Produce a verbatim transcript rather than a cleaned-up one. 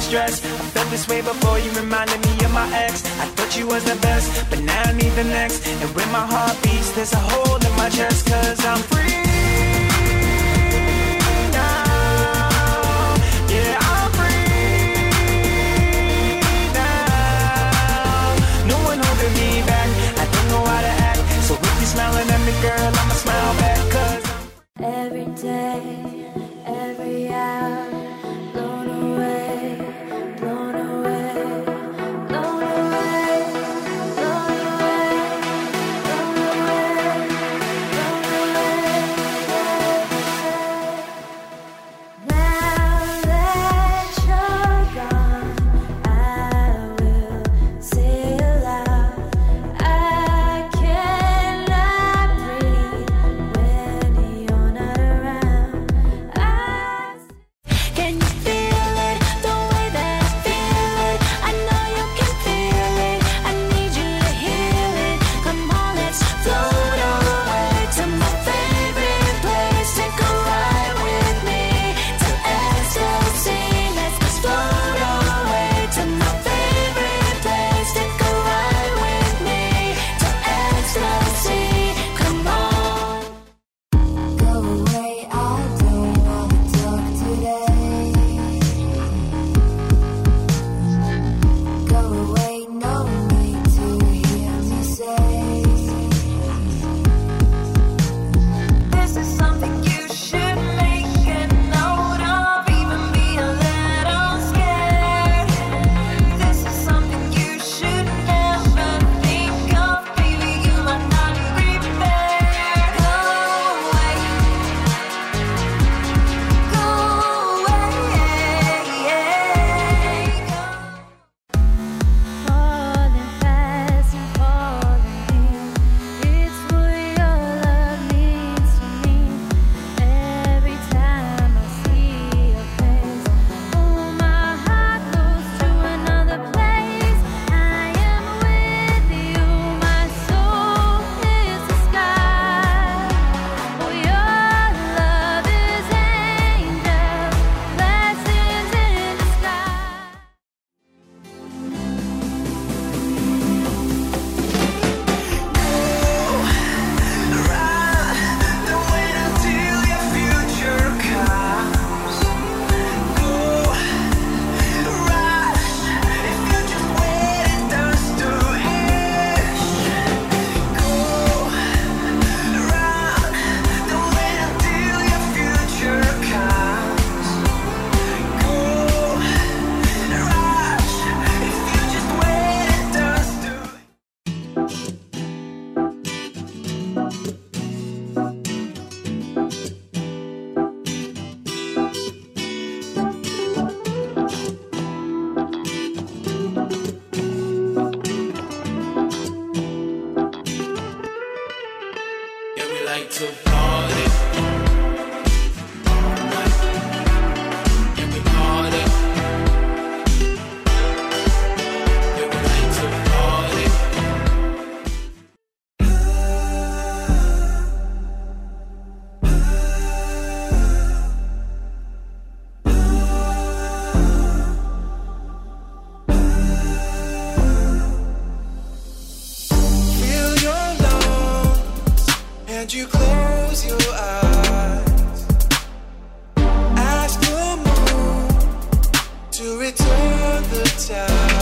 stress. I felt this way before, you reminded me of my ex. I thought you was the best, but now I need the next. And when my heart beats, there's a hole in my chest. Cause I'm free now. Yeah, I'm free now. No one holding me back, I don't know how to act. So if you're smiling at me, girl, I'ma smile back. Cause I'm every day, every hour, blown away, blown away, blown away, blown away, blown away, blown away. Now that you're gone, I will say aloud, I cannot breathe when you're not around. I can you feel it, the way that I feel it? I know you can feel it, I need you to heal it. Come on, let's float away to my favorite place. Take a ride with me to ecstasy. Let's just float away to my favorite place. Take a ride with me to ecstasy. Come on. Go away, I don't wanna talk today. Go away, no need to hear me say. This is something you should make a note of, even be a little scared. This is something you should never think of, baby, you are not prepared. Go away, go away, go. Falling fast and falling deep, it's what your love means to me. Every time I see your face, oh, my heart goes to another place. I am with you, my soul is the sky. Oh, your love is angel, blessings in disguise. Don't wait until your future comes. Go, rush. If you just wait, it turns to ash. Go, run. Don't wait until your future comes. Go, rush. If you just wait, it turns to yeah, we like to party. Yeah, we party. Yeah, we like to party. Feel your lungs and you close your eyes. Ask the moon to return the tide.